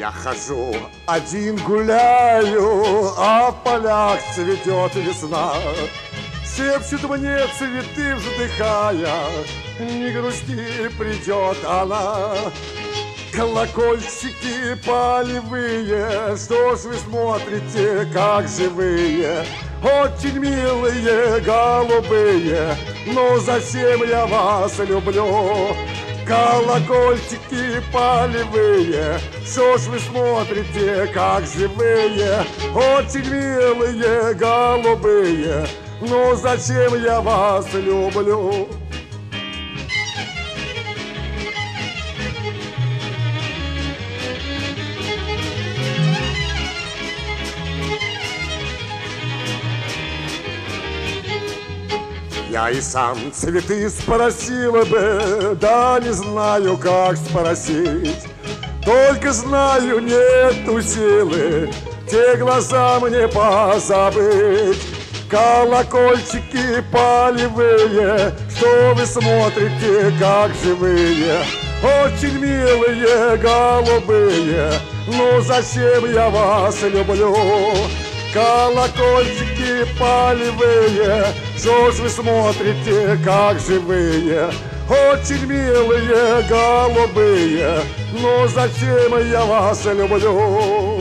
Я хожу, один гуляю, а в полях цветет весна. Шепчут мне цветы, вздыхая, не грусти, придет она. Колокольчики полевые, что ж вы смотрите, как живые? Очень милые, голубые, но зачем я вас люблю? Колокольчики полевые, что ж вы смотрите, как живые? Очень милые, голубые, но зачем я вас люблю? Я и сам цветы спросила бы, да не знаю, как спросить. Только знаю, нету силы те глаза мне позабыть. Колокольчики полевые, что вы смотрите, как живые? Очень милые, голубые, ну зачем я вас люблю? Колокольчики полевые, что ж вы смотрите, как живые? Очень милые, голубые, но зачем я вас люблю?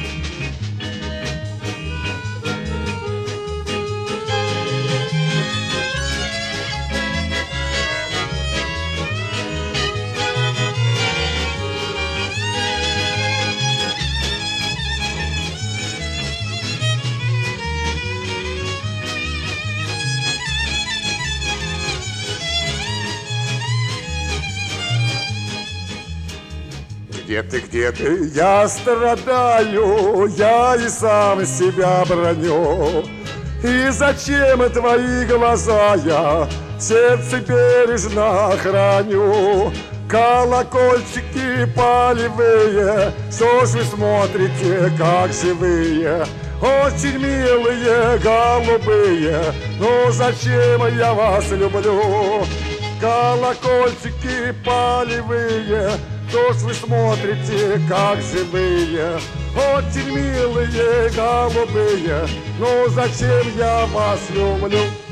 Где ты, я страдаю, я и сам себя броню. И зачем твои глаза я в сердце бережно храню? Колокольчики полевые, что ж вы смотрите, как живые? Очень милые, голубые, ну зачем я вас люблю? Колокольчики полевые, что ж вы смотрите, как живые? Очень милые, голубые, ну зачем я вас люблю?